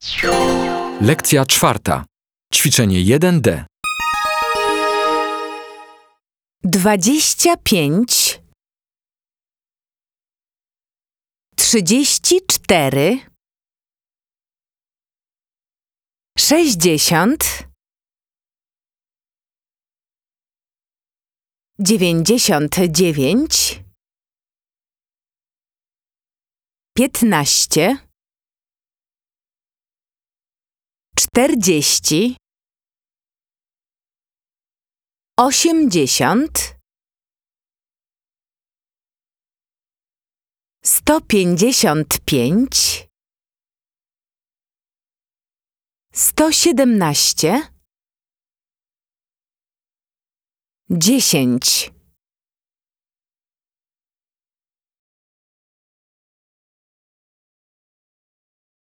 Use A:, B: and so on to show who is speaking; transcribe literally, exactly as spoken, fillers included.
A: Lekcja czwarta. Ćwiczenie jeden D.
B: Dwadzieścia pięć, trzydzieści cztery, sześćdziesiąt, dziewięćdziesiąt dziewięć, piętnaście, czterdzieści, osiemdziesiąt, sto pięćdziesiąt pięć, sto siedemnaście, dziesięć.